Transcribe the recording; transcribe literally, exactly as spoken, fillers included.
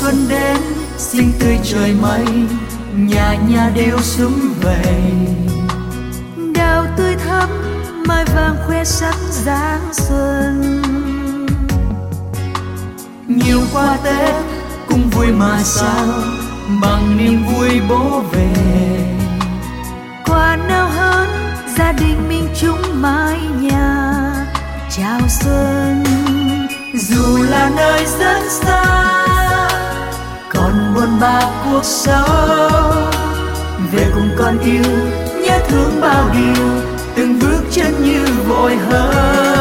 xuân đến xinh tươi trời mây, nhà nhà đều sum vầy. Đào tươi thắm mai vàng khoe sắc dáng xuân. Nhiều qua Tết cũng vui mà sao, bằng niềm vui bố về. Quà nào hơn gia đình mình chung mái nhà chào xuân. Dù là nơi rất xa còn buồn bã cuộc sống, về cùng con yêu nhớ thương bao điều, từng bước chân như vội hơn.